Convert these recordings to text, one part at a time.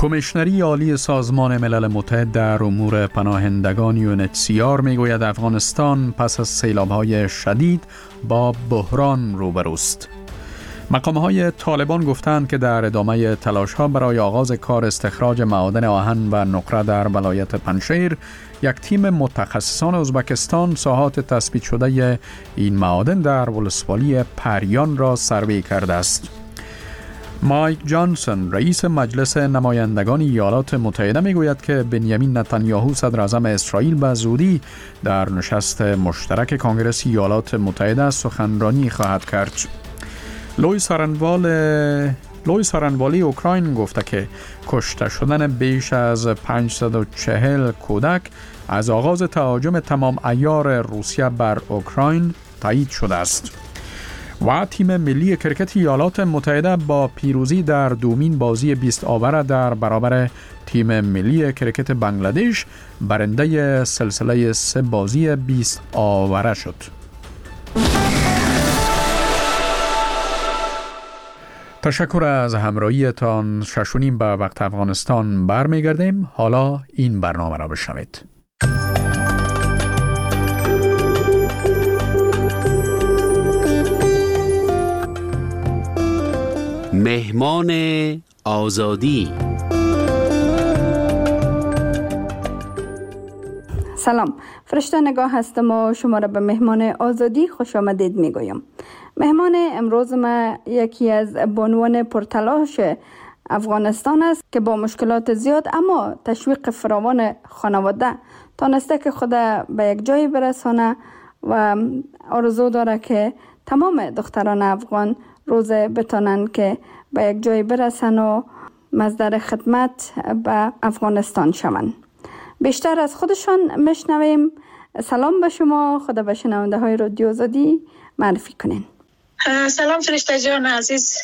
کمیشنری عالی سازمان ملل متحد در امور پناهندگان UNHCR میگوید افغانستان پس از سیلاب‌های شدید با بحران روبروست. مقام‌های طالبان گفتند که در ادامه تلاش‌ها برای آغاز کار استخراج معادن آهن و نقره در ولایت پنجشیر، یک تیم متخصصان ازبکستان ساحات تثبیت شده این معادن در ولسوالی پریان را سروی کرده است. مایک جانسون رئیس مجلس نمایندگان ایالات متحده میگوید که بنیامین نتانیاهو صدر اعظم اسرائیل به زودی در نشست مشترک کنگره ایالات متحده سخنرانی خواهد کرد. لوئیس آرنوالی اوکراین گفته که کشته شدن بیش از 540 کودک از آغاز تهاجم تمام عیار روسیه بر اوکراین تایید شده است. و تیم ملی کرکت ایالات متحده با پیروزی در دومین بازی 20 آوره در برابر تیم ملی کرکت بنگلادش برنده سلسله 3 بازی 20 آوره شد. تشکر از همراهیتان. 6:30 به وقت افغانستان برمیگردیم. حالا این برنامه را بشنوید. مهمان آزادی. سلام، فرشته نگاه هستم و شما را به مهمان آزادی خوش آمدید میگویم. مهمان امروز ما یکی از بانوان پرتلاش افغانستان است که با مشکلات زیاد اما تشویق فراوان خانواده تانسته که خود به یک جایی برسانه و آرزو داره که تمام دختران افغان روز بتانن که به یک جایی برسن و مصدر خدمت به افغانستان شوند. بیشتر از خودشان میشنویم. سلام به شما، خدا به شنونده های رادیو آزادی معرفی کنین. سلام فرشته جان عزیز،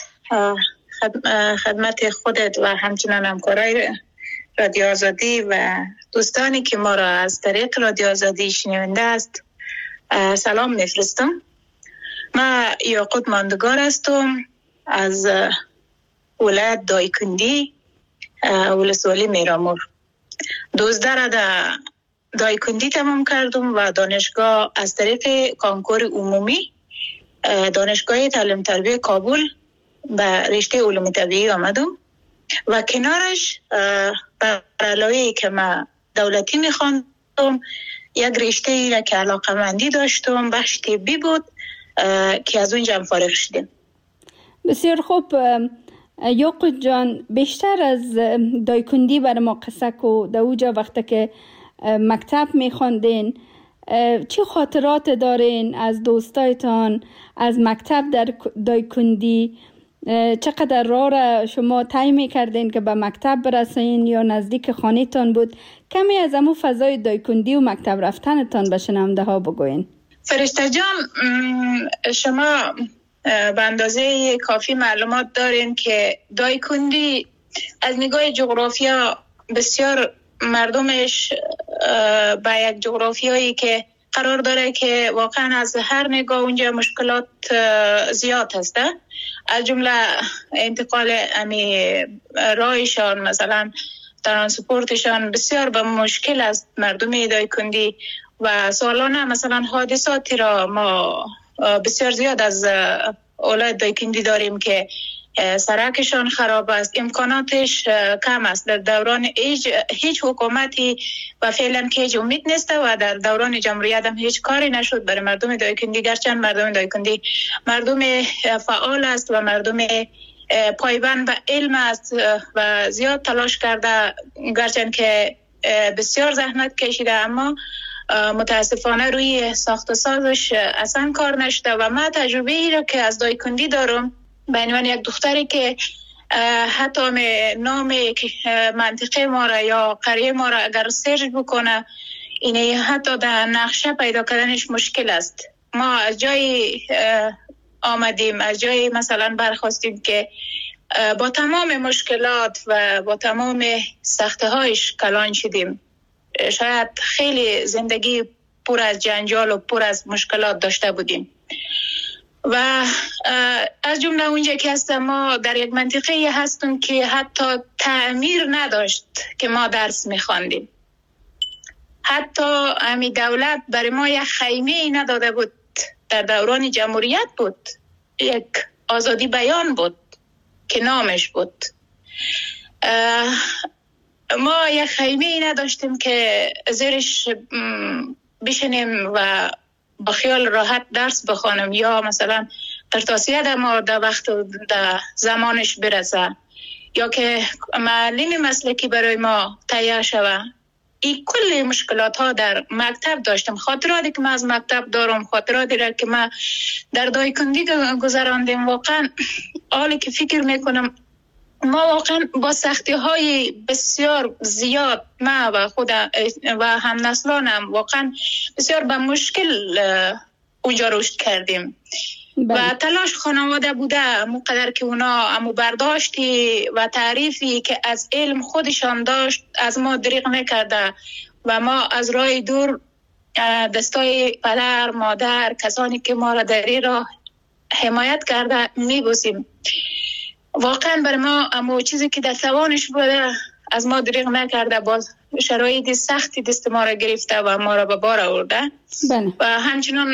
خدمت خودت و همچنان همکارای رادیو آزادی و دوستانی که ما را از طریق رادیو آزادی شنونده است سلام میفرستم. ما یاقوت ماندگار هستم از ولایت دایکندی، ولسوالی میرامور. 12 را در دایکندی تمام کردم و دانشگاه از طریق کنکور عمومی دانشگاه تعلیم تربیه کابل به رشته علوم طبیعی آمدم و کنارش بر علاوه که ما دولتی میخواندم یک رشته ای را که علاقمندی داشتم بخش طبی بود که از اونجا فارغ شدیم. بسیار خوب یاقوت جان، بیشتر از دایکندی بر ما قصه کو. در اوجا وقتی که مکتب میخواندین چه خاطرات دارین از دوستایتان از مکتب در دایکندی؟ چقدر راه را شما طی میکردین که به مکتب برسین یا نزدیک خانه‌تان بود؟ کمی از امو فضای دایکندی و مکتب رفتنتان به شنونده ها بگوین. فرشته جان، شما به اندازه کافی معلومات دارین که دایکندی از نگاه جغرافیا بسیار مردمش با یک جغرافیایی که قرار داره که واقعا از هر نگاه اونجا مشکلات زیاد هسته، از جمله انتقال راهشان، مثلا ترانسپورتشان بسیار به مشکل است مردم دایکندی و سالانه مثلا حادثاتی را ما بسیار زیاد از اولاد دایکندی داریم که سرکشان خراب است، امکاناتش کم است. در دوران هیچ حکومتی و فعلا که هیچ امید نیست و در دوران جمهوریت هم هیچ کاری نشد برای مردم دایکندی، گرچند مردم دایکندی مردم فعال است و مردم پایبند به علم است و زیاد تلاش کرده، گرچند که بسیار زحمت کشیده، اما متاسفانه روی ساخت و سازش اصلا کار نشده. و من تجربه ای را که از دایکندی دارم به عنوان یک دختری که حتی نام منطقه ما را یا قریه ما را اگر سرچ بکنه اینه حتی در نقشه پیدا کردنش مشکل است. ما از جای آمدیم، از جای مثلا برخواستیم که با تمام مشکلات و با تمام سخته هایش کلان شدیم. شاید خیلی زندگی پر از جنجال و پر از مشکلات داشته بودیم. و از جمله اونجا که هستم ما در یک منطقه هستیم که حتی تعمیر نداشت که ما درس میخواندیم. حتی امی دولت برای ما یک خیمه نداده بود. در دوران جمهوریت بود، یک آزادی بیان بود که نامش بود. ما یک خیمه نداشتیم که زیرش بشینیم و با خیال راحت درس بخوانم یا مثلا ترتاسیه ما در وقت در زمانش برسه یا که معلم مسلکی برای ما تهیه شوه. این کل مشکلات ها در مکتب داشتم. خاطراتی که من از مکتب دارم، خاطراتی را که من در دایکندی گذراندیم، واقعا حالی که فکر میکنم ما واقعا با سختی های بسیار زیاد، ما و خود و هم نسلانم واقعا بسیار با مشکل اونجا رشد کردیم. و تلاش خانواده بوده مقدر که اونا امو برداشتی و تعریفی که از علم خودشان داشت از ما دریغ نکرده و ما از راه دور دستای پدر، مادر، کسانی که ما را در این راه حمایت کرده میبوسیم. واقعا بر ما امو چیزی که در توانش بوده از ما دریغ نکرده، باز شرایط سختی دست ما را گرفته و ما را به بار آورده. و همچنان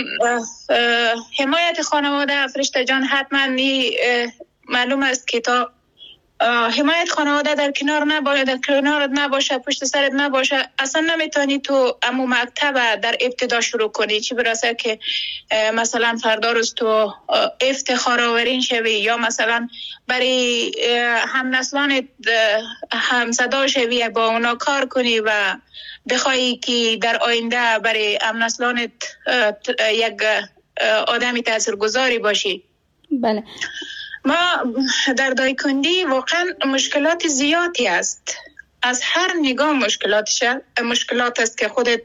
حمایت خانواده. فرشته جان حتما معلوم است که تا حمایت خانواده در کنارت نباشه، پشت سرت نباشه، اصلا نمیتونی تو امو مکتب در ابتدا شروع کنی. چی برسه که مثلا فردا روز تو افتخار آورین شوی یا مثلا برای هم نسلان هم صدا شوی، با اونا کار کنی و بخوایی که در آینده برای هم نسلانت یک آدمی تاثیرگذاری باشی. بله. ما در دایکندی واقعا مشکلات زیادی است. از هر نگاه مشکلات است که خودت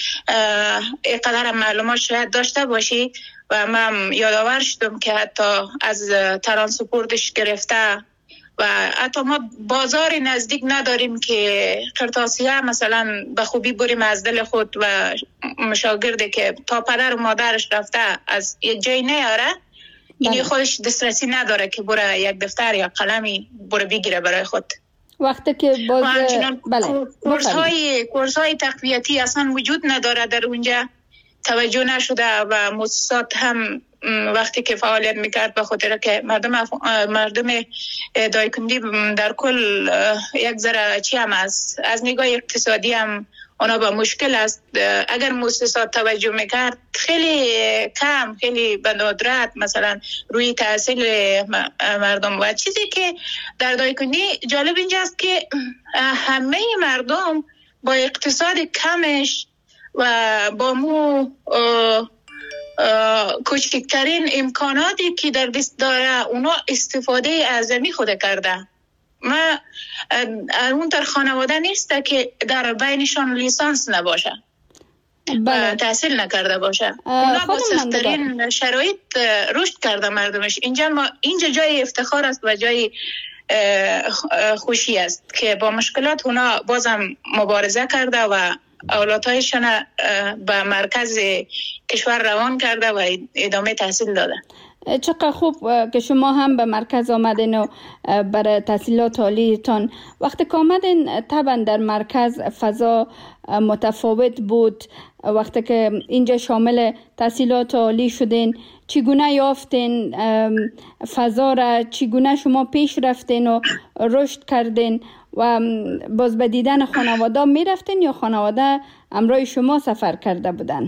اینقدر معلومات شاید داشته باشی. و من یادآور شدم که حتی از ترانسپورتش گرفته و حتی ما بازار نزدیک نداریم که قرطاسیه مثلا به خوبی بریم از دل خود و مشاگرده که تا پدر و مادرش رفته از یه جای نیاره، اینی خودش دسترسی نداره که بره یک دفتر یا قلمی بره بگیره برای خود. وقتی که باز کورس های تقویتی اصلا وجود نداره در اونجا، توجه نشده و مؤسسات هم وقتی که فعالیت میکرد به خاطر که مردم دایکندی در کل یک ذره چی هم است، از نگاه اقتصادی هم اونا با مشکل است. اگر مؤسسات توجه میکرد خیلی کم، خیلی به ندرت مثلا روی تحصیل مردم. و چیزی که در دایکندی جالب اینجاست که همه مردم با اقتصاد کمش و با مو کوچکترین امکاناتی که در دست داره اونا استفاده اعظمی خود کرده. ما اون در خانواده نیسته که در بینشان لیسانس نباشه، تحصیل نکرده باشه. اونا با سخت‌ترین شرایط رشد کرده مردمش. اینجا جای افتخار است و جای خوشی است که با مشکلات اونا بازم مبارزه کرده و اولادهایشان به مرکز کشور روان کرده و ادامه تحصیل داده. چقدر خوب که شما هم به مرکز آمدین و برای تحصیلات عالیتان. وقتی که آمدین طبعا در مرکز فضا متفاوت بود. وقتی که اینجا شامل تحصیلات عالی شدین، چگونه یافتین فضا را؟ چگونه شما پیش رفتین و رشد کردین و باز به دیدن خانواده می رفتین یا خانواده همراه شما سفر کرده بودن؟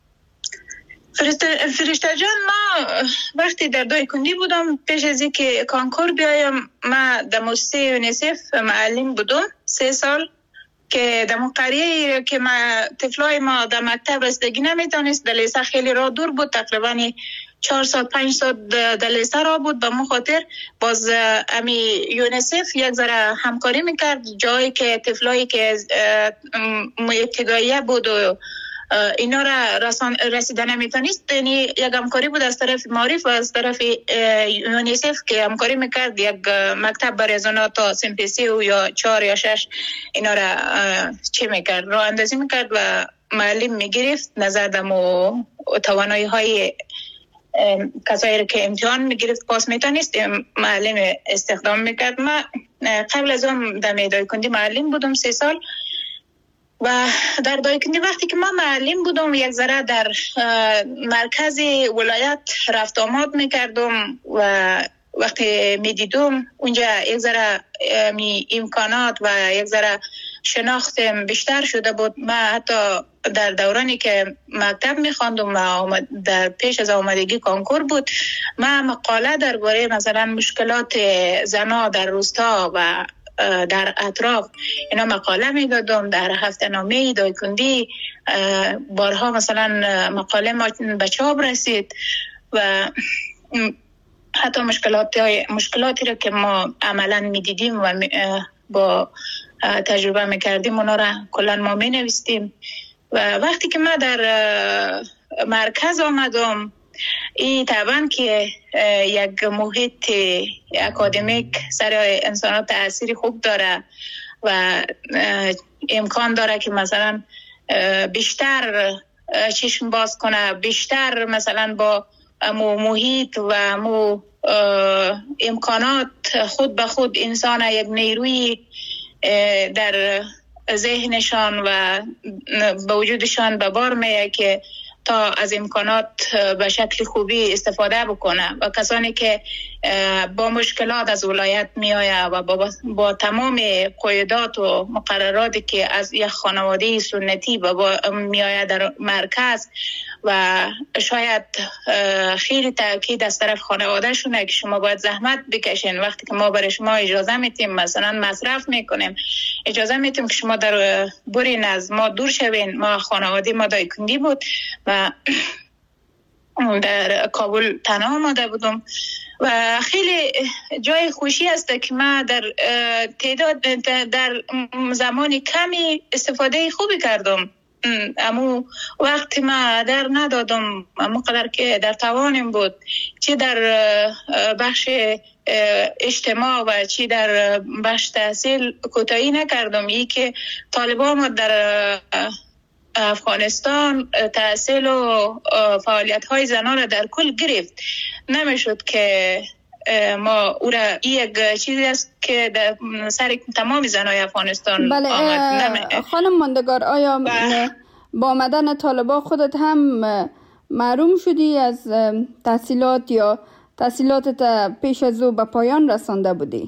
فرشته جان، ما وقتی در دایکندی بودم پیش از اینکه کانکور بیایم، ما در مؤسسه یونیسف معلم بودم 3 سال که در قریه که ما طفلای ما در مکتب رسیدگی نمیتونست، در لیسه خیلی راه دور بود، تقریبا 4 ساعت 5 ساعت در لیسه راه بود. به من خاطر باز امی یونیسف یک ذره همکاری میکرد، جایی که طفلایی که ابتداییه بود و اینا را رسیدن نمیتونست، یعنی یک همکاری بود از طرف معارف و از طرف یونیسف که همکاری میکرد. یک مکتب برای زنا تا سمپیسی و یا 4 یا 6 اینا را چی میکرد، راه اندازی میکرد و معلم میگرفت نظر دم و توانایی های کسایی که امتحان میگرفت پاس میتونست معلم استخدام میکرد. ما قبل از اون در دایکندی معلم بودم 3 سال و در دایکندی وقتی که ما معلم بودم یک ذره در مرکز ولایت رفت آمد میکردم و وقتی میدیدم اونجا یک ذره امکانات و یک ذره شناختم بیشتر شده بود. ما حتی در دورانی که مکتب میخواندم و در پیش از آمدگی کنکور بود، ما مقاله درباره مثلا مشکلات زنها در روستا و در اطراف اینا مقاله میدادم در هفته‌نامه دایکندی. بارها مثلا مقاله ما به چاپ رسید و حتی مشکلاتی را که ما عملا میدیدیم و با تجربه میکردیم اونا را کلا ما مینویسیم. و وقتی که ما در مرکز آمدم، این طبعا که یک محیط اکادمیک سر انسانات تأثیری خوب داره و امکان داره که مثلا بیشتر چشم باز کنه، بیشتر مثلا با محیط و امکانات خود به خود انسان یک نیروی در ذهنشان و به وجودشان به بار میه که تا از امکانات به شکل خوبی استفاده بکنه. و کسانی که با مشکلات از ولایت میآیه و با تمام قاعدات و مقرراتی که از یک خانواده سنتی میآیه در مرکز و شاید خیلی تاکید از طرف خانواده شونه که شما باید زحمت بکشین، وقتی که ما برای شما اجازه میتیم مثلا مصرف میکنیم، اجازه میتیم که شما در برین از ما دور شوین. ما خانواده ما دایکندی بود و در کابل تنها آمده بودم و خیلی جای خوشی است که ما در زمان کمی استفاده خوبی کردم. امو وقتی ما در ندادم امو قدر که در توانم بود، چی در بخش اجتماع و چی در بخش تحصیل کوتاهی نکردم. ای که طالبان در افغانستان تحصیل و فعالیت های زنان را در کل گرفت، نمیشد که ما او را یک چیزی است که در سر تمام زنای افغانستان آمد. خانم ماندگار، آیا با آمدن طالبان خودت هم محروم شدی از تحصیلات یا تحصیلاتت پیش از او به پایان رسانده بودی؟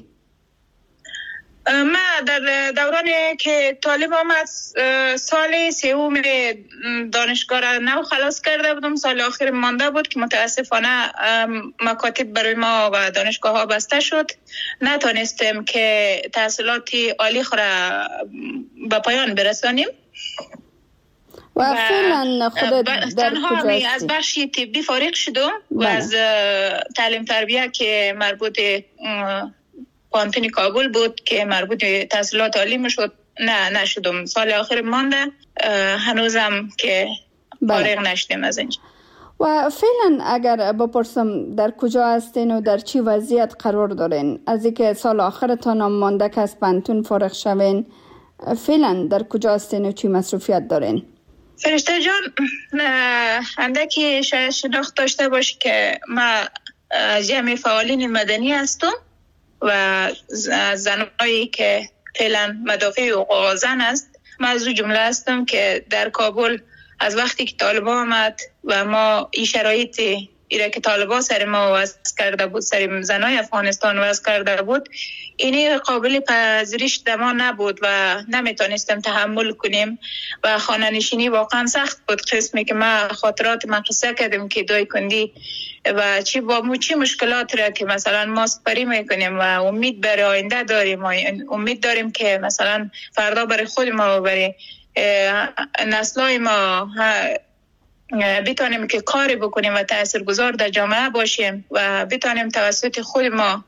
ما در دورانی که طالب آمد سال سوم دانشگاه را نو خلاص کرده بودم. سال آخر مانده بود که متاسفانه مکاتب برای ما و دانشگاه ها بسته شد. نتونستیم که تحصیلات عالی خود را به پایان برسانیم و فعلا خودت در کجا هستی؟ از بخش طبی فارغ شدم و از تعلیم تربیه که مربوط پانتون کابل بود که مربوط به تحصیلات عالی میشد نشدم. سال آخر مانده، هنوزم که فارغ نشدیم از اینجا. و فعلا اگر بپرسم در کجا هستین و در چی وضعیت قرار دارین؟ از اینکه سال آخرتان مانده که از پانتون فارغ شوین، فعلا در کجا هستین و چی مصروفیت دارین؟ فرشته جان، اندکی شاید شناخت داشته باشی که ما جمع فعالین مدنی هستم و زنایی که فعلا مدافع حقوق زن است. من از جمله هستم که در کابل از وقتی که طالبان آمد و ما این شرایطی ایره که طالبان سر ما وضع کرده بود، سر زنای افغانستان وضع کرده بود، اینی قابل پذیرش ما نبود و نمیتونستیم تحمل کنیم و خانه نشینی واقعا سخت بود. قسمی که ما خاطرات قصه کردیم که دایکندی و چی مشکلات را که مثلا ما سپری میکنیم و امید برای آینده داریم و امید داریم که مثلا فردا برای خود ما و برای نسلای ما بتانیم که کاری بکنیم و تاثیرگذار در جامعه باشیم و بتانیم توسط خود ما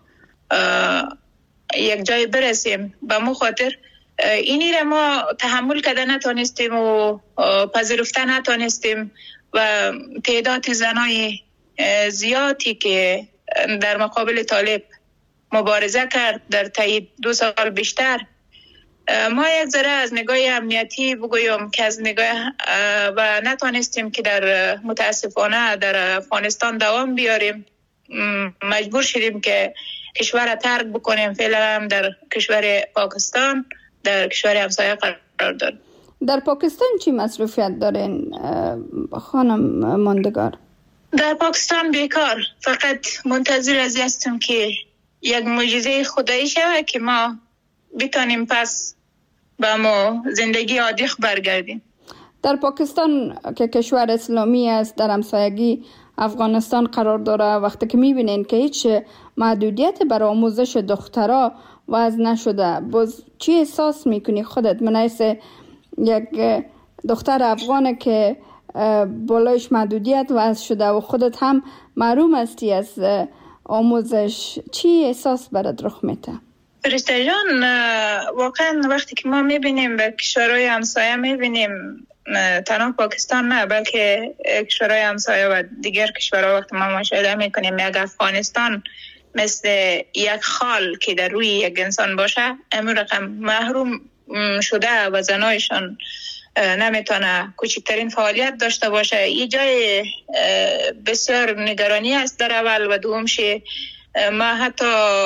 یک جای برسیم. به مو خاطر اینی را ما تحمل کرده نتونستیم و پذیرفته نتونستیم و تعداد زنای زیادی که در مقابل طالب مبارزه کرد در طی 2 سال بیشتر ما یک ذره از نگاه امنیتی بگویم که از نگاه و نتونستیم که در متاسفانه در افغانستان دوام بیاریم، مجبور شدیم که کشور را ترک بکنیم. فعلا هم در کشور پاکستان، در کشور همسایه قرار داریم. در پاکستان چی مصروفیت دارین خانم ماندگار؟ در پاکستان بیکار، فقط منتظر از هستیم که یک معجزه خدایی شود که ما بتانیم پس با ما زندگی عادی برگردیم. در پاکستان که کشور اسلامی است، در همسایگی افغانستان قرار داره، وقتی که میبینین که هیچ محدودیت برای آموزش دخترها وضع نشده، باز چی احساس میکنی خودت من حیث یک دختر افغانه که بالایش محدودیت وضع شده و خودت هم محروم هستی از آموزش، چی احساس برات رخ میده؟ فرشته جان، واقعا وقتی که ما میبینیم به کشورهای همسایه، میبینیم تنها پاکستان نه بلکه کشورهای همسایه و دیگر کشورها، وقتی ما مشاهده میکنیم یک افغانستان مثل یک خال که در روی یک انسان باشه، امون رقم محروم شده و زنایشان نمیتونه کوچکترین فعالیت داشته باشه. این جای بسیار نگرانی است در اول و دومش. ما حتی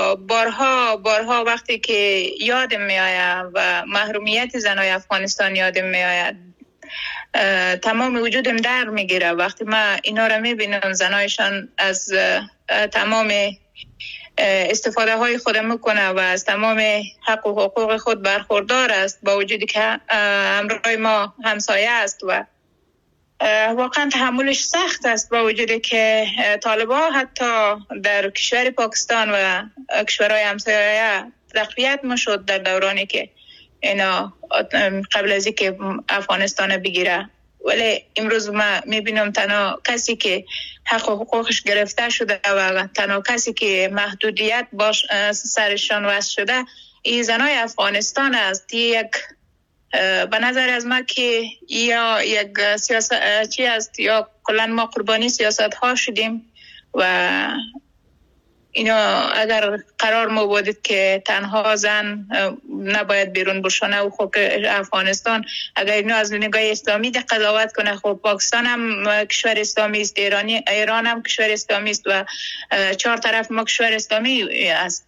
بارها وقتی که یادم میآید و محرومیت زنای افغانستان یادم میآید، تمام وجودم در میگیره وقتی ما اینا رو میبینم. زنایشان از تمام استفاده های خود میکنه و از تمام حق و حقوق خود برخوردار است، با وجودی که همراه ما همسایه است و واقعا تحملش سخت است، با وجودی که طالبان حتی در کشور پاکستان و کشورهای همسایه تقویت میشد در دورانی که اینا قبل از اینکه افغانستان بگیره. ولی امروز ما میبینم تنها کسی که حق و حقوقش گرفته شده و تنها کسی که محدودیت باش سرشان وضع شده این زنای افغانستان است. یک به نظر از ما که یا یک سیاست چی است یا کلا ما قربانی سیاست ها شدیم و اینا اگر قرار ما بودید که تنها زن نباید بیرون بشونه و خب افغانستان اگر اینو از نگاه اسلامی قضاوت کنه، خب پاکستان هم کشور اسلامی است، ایران هم کشور اسلامی است و چهار طرف ما کشور اسلامی است.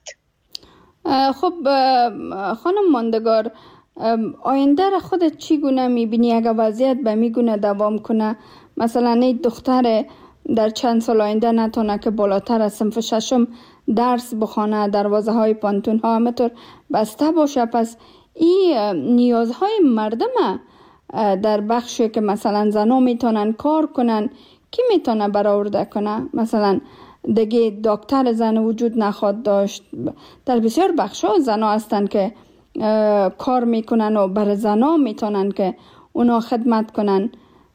خب خانم ماندگار، آینده را خودت چگونه میبینی اگر وضعیت به میگونه دوام کنه؟ مثلا این دختر در چند سال آینده نتونه که بالاتر از صنف ششم درس بخونه، دروازه های پانتون ها همطور بسته باشه، پس این نیازهای مردم در بخشی که مثلا زنها میتونن کار کنن کی میتونه برآورده کنه؟ مثلا دیگه دکتر زن وجود نخواد داشت. در بسیار بخش ها زنها هستن که کار میکنن و بر زنها میتونن که اونا خدمت کنن.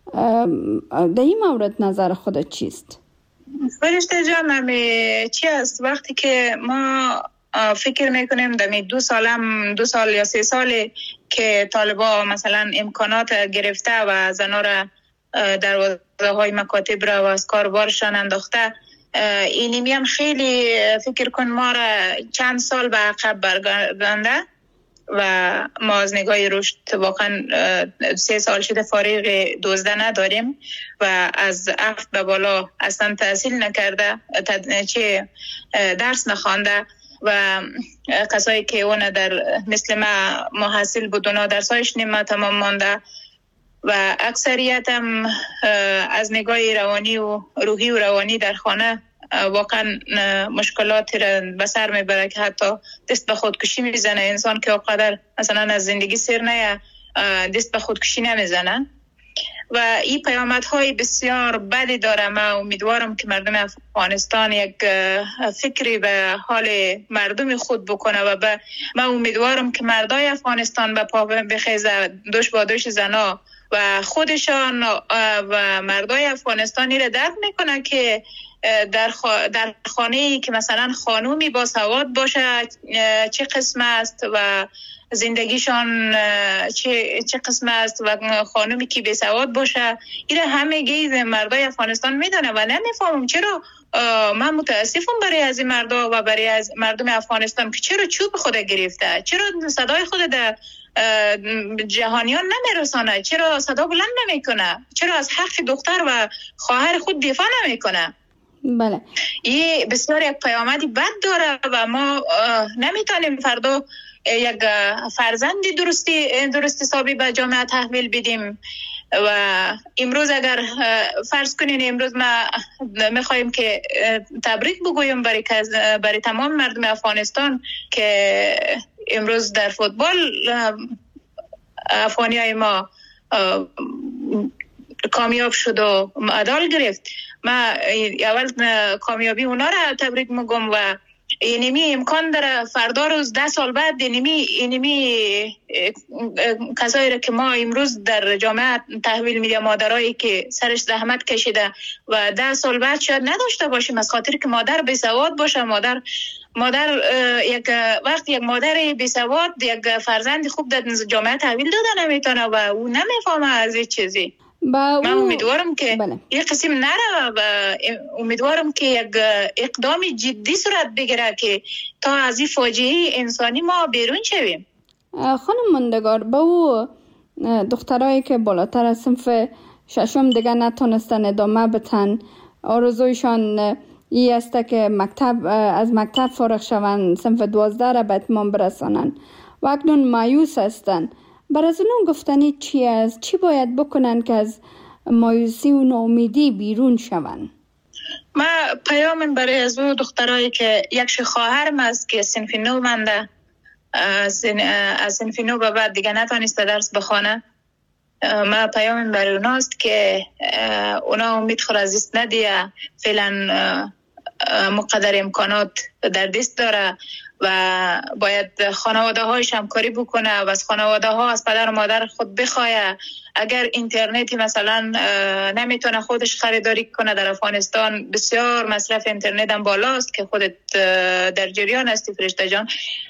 در این مورد نظر خودت چیست؟ فرشته جان، چی است وقتی که ما فکر میکنیم دمی 2 سال یا 3 سال که طالبا مثلا امکانات گرفته و زنا را دروازه های مکاتب را و از کاربارشان انداخته، اینمی هم خیلی فکر کن ما را چند سال به عقب برگردانده و ما از نگاه رشد واقعا 3 سال شده فارغ دزده نداریم و از افت به بالا اصلا تحصیل نکرده، چه درس نخوانده و کسایی که اون در مثل ما محصل بودن درسایش نیمه تمام مانده و اکثریت هم از نگاه روانی و روحی و روانی در خانه واقعا مشکلات را به سر میبره که حتی دست به خودکشی میزنه. انسان که اقدر مثلا از زندگی سیر نه دست به خودکشی نمیزنه و این پیامدهای بسیار بدی داره. ما امیدوارم که مردم افغانستان یک فکری به حال مردم خود بکنه و ما امیدوارم که مردای افغانستان به پا بخیزه، دوش با دوش زنا و خودشان و مردای افغانستانی را درک میکنه که در خانه‌ای که مثلا خانومی با سواد باشه چه قسم است و زندگیشان چه قسم است و خانومی که بی سواد باشه، اینا همگی مردای افغانستان میدونه و نمیفهمم چرا. من متاسفم برای از این مردا و برای از مردم افغانستان که چرا چوب خود گرفته، چرا صدای خود در جهانیان نمیرسانه؟ چرا صدا بلند نمیکنه؟ چرا از حق دختر و خواهر خود دفاع نمیکنه؟ بله، این بسیار یک پیامدی بد داره و ما نمیتونیم فردا یک فرزند درست حسابی به جامعه تحویل بدیم. و امروز اگر فرض کنین امروز ما میخوایم که تبریک بگویم برای تمام مردم افغانستان که امروز در فوتبال افغانیای ما کامیاب شد و مدال گرفت. ما اول کامیابی اونا را تبریک میگم و اینمی امکان داره فردا روز 10 سال بعد اینمی کسایی را که ما امروز در جامعه تحویل میدیم، مادرایی که سرش زحمت کشیده و 10 سال بعد شاید نداشته باشیم، از خاطر که مادر بی سواد باشه. مادر وقتی یک مادر بی سواد یک فرزند خوب در جامعه تحویل داده نمیتونه و او نمیفهمه از این چیزی. من امیدوارم که یک قسم نره و امیدوارم که یک اقدام جدی صورت بگیره که تا از این فاجعه انسانی ما بیرون شویم. خانم ماندگار، با او دخترایی که بالاتر از صنف 6 دیگه نتونستن ادامه بتن، آرزویشان ای است که از مکتب فارغ شوند، صنف 12 را به اتمام برسانند و اکنون مایوس هستند. بر از اونون گفتنی چی است؟ چی باید بکنن که از مایوسی و ناامیدی بیرون شوند؟ ما پیام برای از اون دخترایی که یک خواهرم است که صنف 9 مانده، از صنف 9 به بعد دیگه نتونسته درس بخونه. ما پیام برای اوناست که اونا امید خود از دست ندیه، فعلا مقدر امکانات در دست داره و باید خانواده هایش همکاری بکنه و از خانواده ها از پدر و مادر خود بخواه. اگر اینترنتی مثلا نمیتونه خودش خریداری کنه در افغانستان، بسیار مصرف اینترنت هم بالاست که خودت در جریان هستی فرشته جان،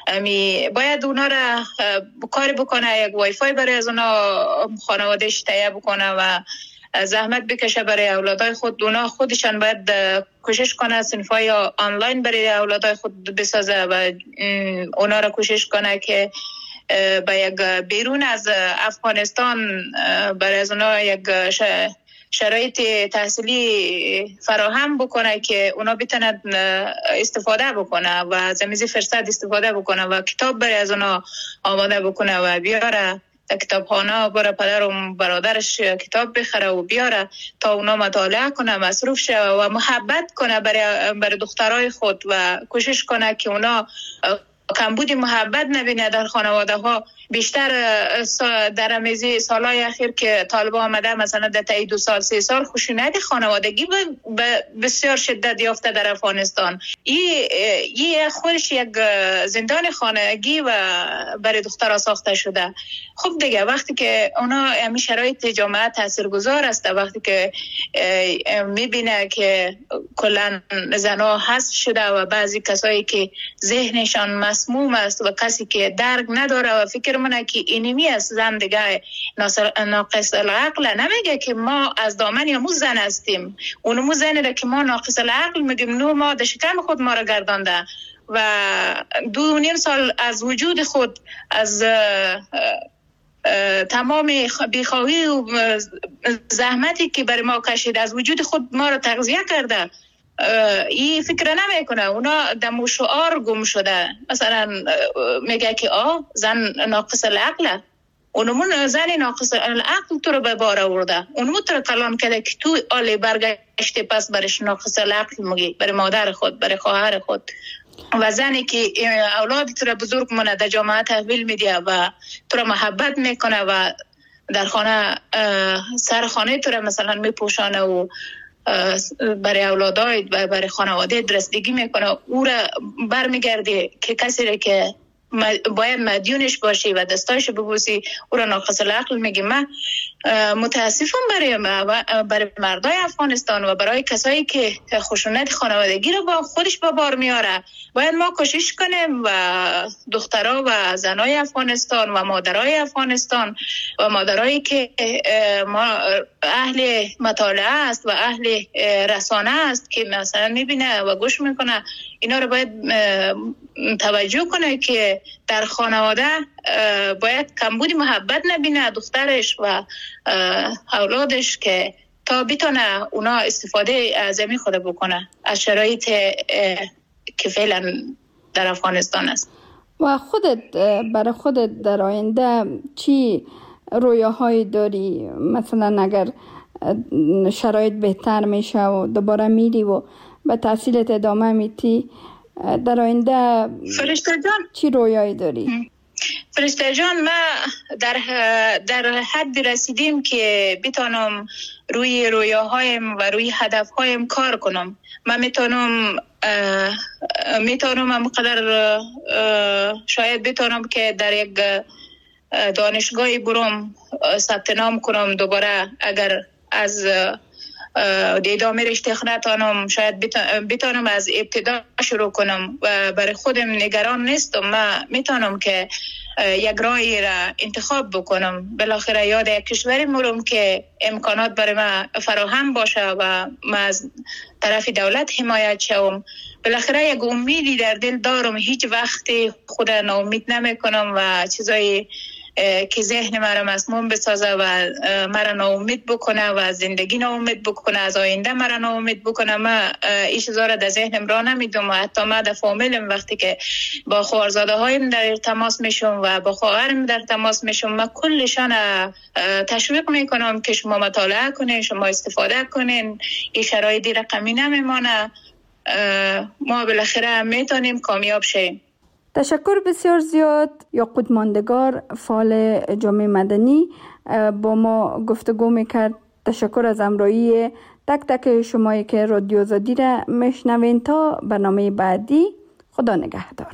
باید اونا را کاری بکنه، یک وای فای برای از اونا خانوادهش تهیه بکنه و زحمت بکشه برای اولادای خود. اونا خودشان باید کوشش کنه صنفای آنلاین برای اولادای خود بسازه و اونا را کوشش کنه که با یک بیرون از افغانستان برای از اونا یک شرایط تحصیلی فراهم بکنه که اونا بتونن استفاده بکنه و از این فرصت استفاده بکنه و کتاب برای از اونا آماده بکنه و بیاره کتابخانه برای پدر و برادرش کتاب بخره و بیاره تا اونا مطالعه کنه، مصروف شه و محبت کنه برای دخترای خود و کوشش کنه که اونا کمبود محبت نبینه در خانواده ها. بیشتر در امیزی سالهای اخیر که طالبان آمده مثلا در طی 2 سال 3 سال خشونت خانوادگی بسیار شدت یافته در افغانستان. این خودش یک زندان خانگی و برای دخترها ساخته شده. خب دیگه وقتی که اونا همین شرایط جامعه تاثیرگذار است، وقتی که میبینه که کلا زنها حذف شده و بعضی کسایی که ذهنشان مسموم است و کسی که درک نداره و فکر منه که اینمی است زن دیگه ناقص العقل، نمیگه که ما از دامن یا مو زن هستیم، اونمو زنی را که ما ناقص العقل میگیم، نو ما در شکم خود ما را گردانده و 2.5 سال از وجود خود، از تمام بیخواهی و زحمتی که برای ما کشید، از وجود خود ما را تغذیه کرده. این فکر نمیکنه، اونا دم و شعار گم شده. مثلا میگه که زن ناقص العقله، اونمون زن ناقص العقل تو رو به بار آورده، اونمون تو رو کلام کرده که تو آلی برگشته پس برش ناقص العقل میگی، برای مادر خود، برای خواهر خود. و زنی که اولاد تو رو بزرگ مونه در جامعه تحویل میده و تو رو محبت میکنه و در خانه سر خانه تو رو مثلا میپوشانه و برای اولادای و برای خانواده درستگی میکنه، او را برمیگرده که کسی را که باید مدیونش باشی و دستایش ببوسی او را ناقص العقل میگه. من متاسفم برای مردای افغانستان و برای کسایی که خشونت خانوادگی را با خودش به بار میاره. باید ما کوشش کنیم و دخترها و زنای افغانستان و مادرای افغانستان و مادرایی که ما اهل مطالعه است و اهل رسانه است که مثلا میبینه و گوش میکنه، اینا رو باید توجه کنه که که در خانواده باید کمبود محبت نبینه دخترش و اولادش که تا بتونه اونا استفاده از زمین خود بکنه از شرایط که فعلا در افغانستان است. و خودت برای خودت در آینده چی رویاهایی داری؟ مثلا اگر شرایط بهتر میشه و دوباره میری و به تحصیلت ادامه میتی، در آینده فرشته جان چی رویایی داری؟ فرشته جان، ما در حد رسیدیم که بتانم روی رویاهایم و روی هدفهایم کار کنم. من میتونم همقدر شاید بتونم که در یک دانشگاهی برم ثبت نام کنم دوباره. اگر از ادامه رشته نتونم شاید بتونم از ابتدا شروع کنم و برای خودم نگران نیستم. من میتونم که یک راهی را انتخاب بکنم. بالاخره یاد یک کشوری مرم که امکانات برای من فراهم باشه و من از طرف دولت حمایت شوم. بالاخره یک امیدی در دل دارم، هیچ وقتی خود ناامید نمی کنم و چیزایی که ذهن مرا مسموم بسازه و مرا ناامید بکنه و زندگی ناامید بکنه، از آینده مرا ناامید بکنه، من این چیزا را در ذهنم را نمیدم. و حتی من در فامیلم وقتی که با خواهرزاده هایم در تماس میشم و با خواهرم در تماس میشم، من کلشان تشویق میکنم که شما مطالعه کنین، شما استفاده کنین، این شرایط رقمی نمیمانه، ما بالاخره میتونیم کامیاب شیم. تشکر بسیار زیاد. یاقوت ماندگار، فعال جامعه مدنی، با ما گفتگو میکرد. تشکر از همراهی تک تک شمایی که رادیو آزادی را میشنوین. تا برنامه بعدی، خدا نگهدار.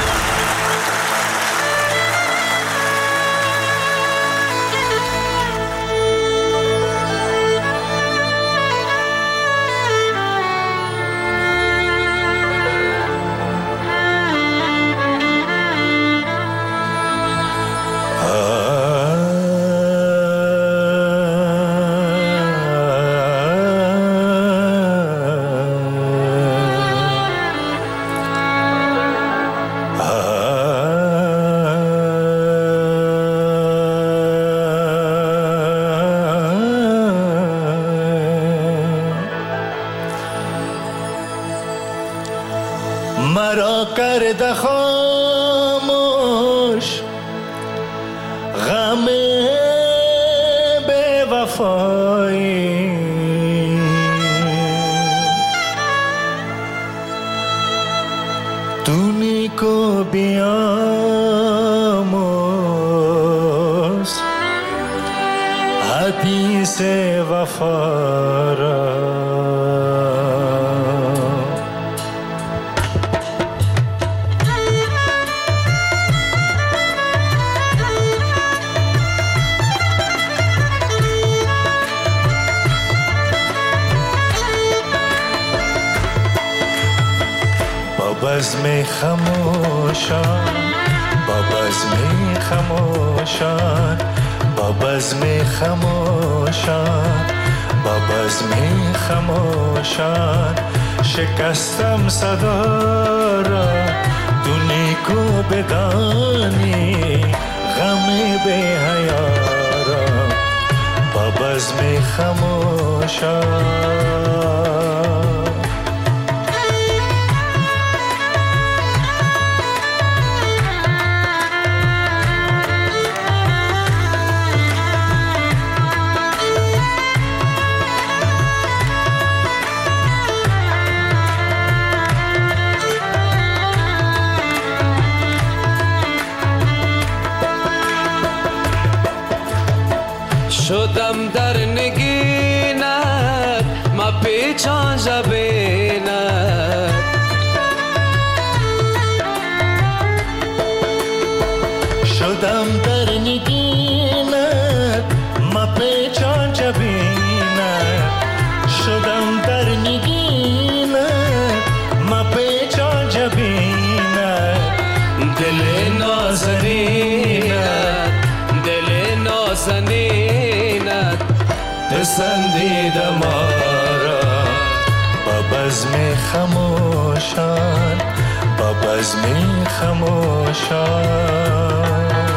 مرا کرده خاموش غم بے وفایی، تو نیکو بیاموز حدیث وفا را. بزم خموشان، با بزم خموشان، با بزم خموشان، با بزم خموشان، شکستم صدا را، تو نیکو بدانی غم بی حیا را. با بزم خموشان، شدم در نگینت، ما پیچان جبینت، شدم در نگینت، ما پیچان جبینت، شدم در نگینت، ما پیچان جبینت، دل نازنینت، دل نازنینت پسندید ما را. با بزم خموشان، با بزم خموشان.